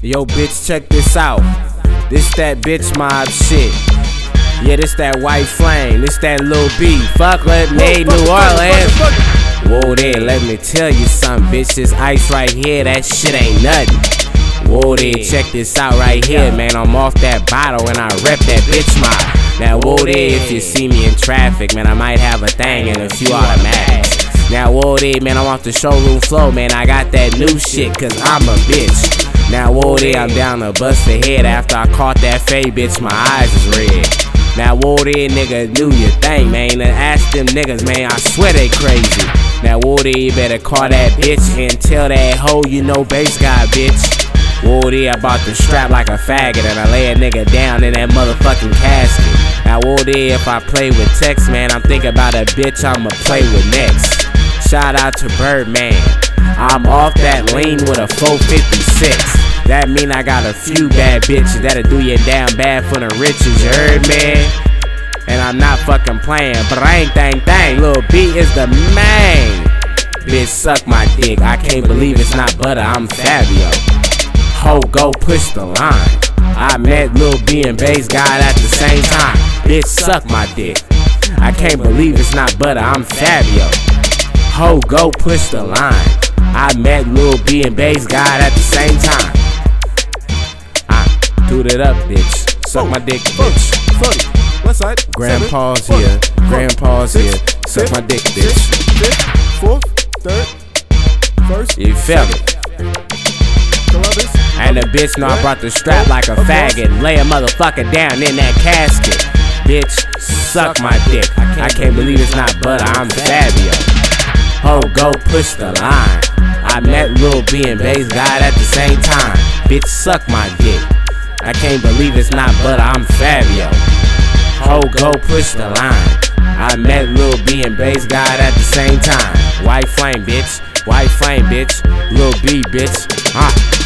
Yo, bitch, check this out. This that bitch mob shit. Yeah, this that white flame. This that Lil B. Fuck Lemonade, New Orleans. Whoa there, let me tell you something, bitch. This ice right here, that shit ain't nothing. Whoa there, check this out right here, man. I'm off that bottle and I rep that bitch mob. Now whoa there, if you see me in traffic, man, I might have a thing and a few automatics. Now whoa there, man, I'm off the showroom floor, man. I got that new shit, cause I'm a bitch. Now whoa there, I'm down to bust the head after I caught that fade, bitch, my eyes is red. Now whoa there, nigga, do your thing, man. And ask them niggas, man, I swear they crazy. Now whoa there, you better call that bitch and tell that hoe you know bass guy, bitch. Whoa there, I bought the strap like a faggot and I lay a nigga down in that motherfucking casket. Now whoa there, if I play with text, man, I'm thinking about a bitch I'ma play with next. Shout out to Birdman. I'm off that lean with a 456. That mean I got a few bad bitches that'll do you down bad for the riches, you heard, man? And I'm not fucking playing, brang, thang, thang. Lil B is the man. Bitch, suck my dick. I can't believe it's not butter, I'm Fabio. Ho, go push the line. I met Lil B and Bass God at the same time. Bitch, suck my dick. I can't believe it's not butter, I'm Fabio. Ho, go push the line. I met Lil B and Bass God at the same time. Toot it up, bitch. Suck my dick, bitch. 40. West side. Grandpa's here. Grandpa's here. Suck my dick, bitch. 5th, 4th, 3rd, 1st. You feel me? And the bitch know I brought the strap like a faggot. Lay a motherfucker down in that casket. Bitch, suck my dick. I can't believe it's not butter, I'm Fabio. Ho, go push the line. I met Lil B and Bass God at the same time. Bitch, suck my dick. I can't believe it's not butter, I'm Fabio. Ho, go push the line. I met Lil B and Bass God at the same time. White flame, bitch. White flame, bitch. Lil B, bitch.